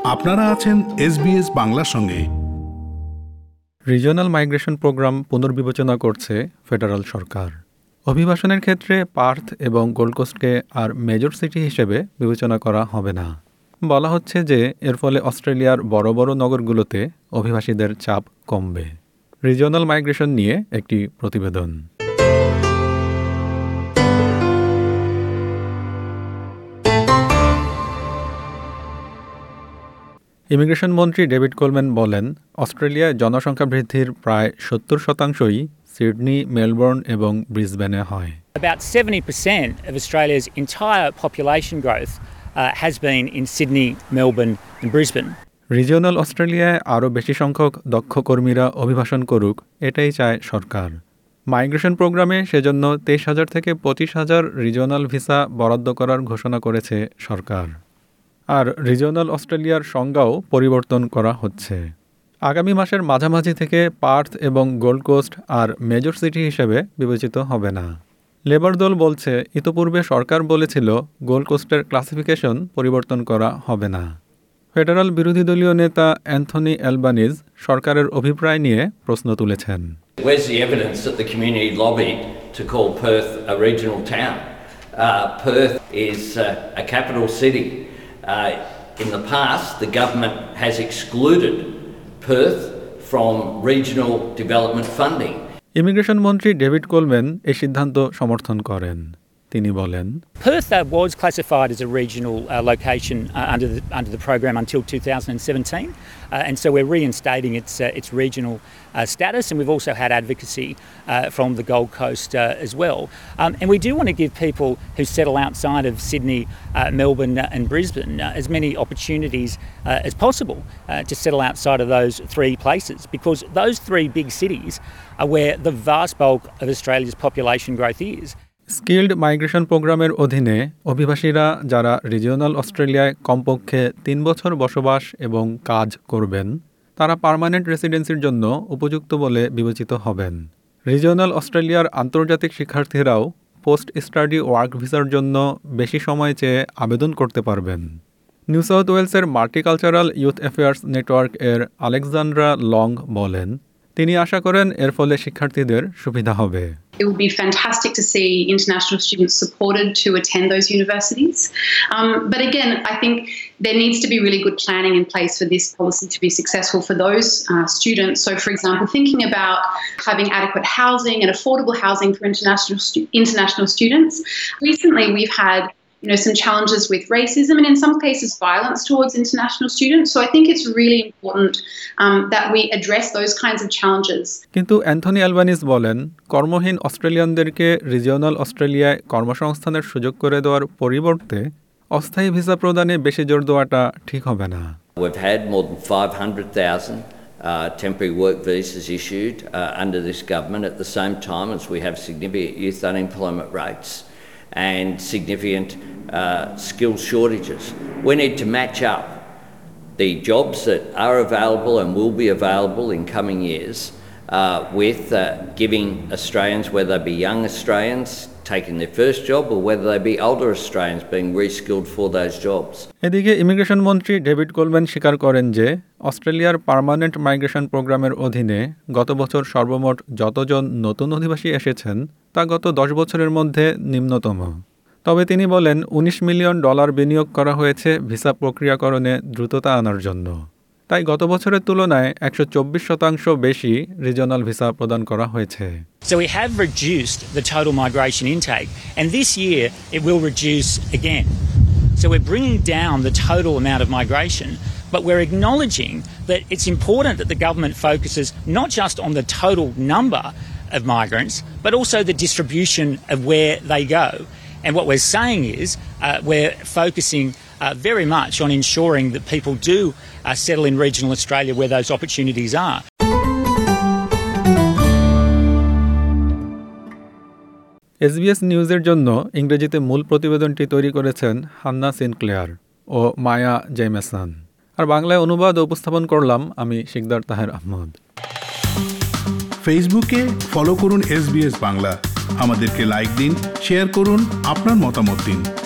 আপনারা আছেন SBS বাংলার সঙ্গে। রিজিওনাল মাইগ্রেশন প্রোগ্রাম পুনর্বিবেচনা করছে ফেডারাল সরকার। অভিবাসনের ক্ষেত্রে পার্থ এবং গোল্ড কোস্টকে আর মেজর সিটি হিসেবে বিবেচনা করা হবে না। বলা হচ্ছে যে এর ফলে অস্ট্রেলিয়ার বড় বড় নগরগুলোতে অভিবাসীদের চাপ কমবে। রিজিওনাল মাইগ্রেশন নিয়ে একটি প্রতিবেদন। ইমিগ্রেশন মন্ত্রী ডেভিড কোলম্যান বলেন, অস্ট্রেলিয়ায় জনসংখ্যা বৃদ্ধির প্রায় 70%ই সিডনি, মেলবোর্ন এবং ব্রিসবেনে হয়। About 70% of Australia's entire population growth has been in Sydney, Melbourne and Brisbane. Regional অস্ট্রেলিয়ায় আরও বেশি সংখ্যক দক্ষ কর্মীরা অভিবাসন করুক, এটাই চায় সরকার। মাইগ্রেশন প্রোগ্রামে সেজন্য 23,000 থেকে 25,000 রিজিওনাল ভিসা বরাদ্দ করার ঘোষণা করেছে সরকার। আর রিজিওনাল অস্ট্রেলিয়ার সংজ্ঞাও পরিবর্তন করা হচ্ছে। আগামী মাসের মাঝামাঝি থেকে পার্থ এবং গোল্ড কোস্ট আর মেজর সিটি হিসেবে বিবেচিত হবে না। লেবার দল বলছে, ইতোপূর্বে সরকার বলেছিল গোল্ড কোস্টের ক্লাসিফিকেশন পরিবর্তন করা হবে না। ফেডারাল বিরোধী দলীয় নেতা অ্যান্থনি অ্যালবানিজ সরকারের অভিপ্রায় নিয়ে প্রশ্ন তুলেছেন। Where's the evidence that the community lobbied to call Perth a regional town? Perth is a capital city. In the past, the government has excluded Perth from regional development funding. Immigration মন্ত্রী David Coleman এই সিদ্ধান্ত সমর্থন করেন। তিনি বলেন, Perth was classified as a regional location under the program until 2017, and so we're reinstating its regional status, and we've also had advocacy from the Gold Coast as well. And we do want to give people who settle outside of Sydney, Melbourne and Brisbane as many opportunities as possible to settle outside of those three places, because those three big cities are where the vast bulk of Australia's population growth is. Skilled migration প্রোগ্রামের অধীনে অভিবাসীরা যারা regional অস্ট্রেলিয়ায় কমপক্ষে 3 বছর বসবাস এবং কাজ করবেন, তারা পার্মানেন্ট রেসিডেন্সির জন্য উপযুক্ত বলে বিবেচিত হবেন। রিজিওনাল অস্ট্রেলিয়ার আন্তর্জাতিক শিক্ষার্থীরাও পোস্ট স্টাডি ওয়ার্ক ভিসার জন্য বেশি সময় চেয়ে আবেদন করতে পারবেন। নিউ সাউথ ওয়েলসের মাল্টিকালচারাল ইউথ অ্যাফেয়ার্স নেটওয়ার্ক এর আলেকজান্ড্রা লং বলেন, তিনি আশা করেন এর ফলে শিক্ষার্থীদের সুবিধা হবে। It would be fantastic to see international students supported to attend those universities. But again, I think there needs to be really good planning in place for this policy to be successful for those students. So, for example, thinking about having adequate housing and affordable housing for international students. Recently, we've had some challenges with racism and in some cases violence towards international students. So I think it's really important that we address those kinds of challenges. কিন্তু Anthony Albanese বলেন, কর্মহীন অস্ট্রেলিয়ানদেরকে regional অস্ট্রেলিয়ায় কর্মসংস্থানের সুযোগ করে দেওয়ার পরিবর্তে অস্থায়ী ভিসা প্রদানে বেশি জোর দেওয়াটা ঠিক হবে না। We've had more than 500,000 temporary work visas issued under this government at the same time as we have significant youth unemployment rates and significant skill shortages. We need to match up the jobs that are available and will be available in coming years with giving Australians, whether they be young Australians taking their first job or whether they be older Australians being reskilled for those jobs. এদিকে immigration মন্ত্রী David Coleman স্বীকার করেন যে অস্ট্রেলিয়ার permanent migration প্রোগ্রামের অধীনে গত বছর সর্বমোট যতজন নতুন অধিবাসী এসেছেন তা গত 10 বছরের মধ্যে নিম্নতম। তবে তিনি বলেন, $19 মিলিয়ন বিনিয়োগ করা হয়েছে ভিসা প্রক্রিয়াকরণে দ্রুততা আনার জন্য। তাই গত বছরের তুলনায় 124% বেশি রিজিওনাল ভিসা প্রদান করা হয়েছে। So we have reduced the total migration intake, and this year it will reduce again. So we're bringing down the total amount of migration, but we're acknowledging that it's important that the government focuses not just on the total number of migrants, but also the distribution of where they go. And what we're saying is we're focusing very much on ensuring that people do settle in regional Australia where those opportunities are. SBS নিউজের জন্য ইংরেজিতে মূল প্রতিবেদনটি তৈরি করেছেন Hannah Sinclair ও মায়া জেমেসন, আর বাংলায় অনুবাদ ও উপস্থাপন করলাম আমি শিকদার তাহের আহমদ। ফেসবুকে ফলো করুন SBS বাংলা। আমাদেরকে লাইক দিন, শেয়ার করুন, আপনার মতামত দিন।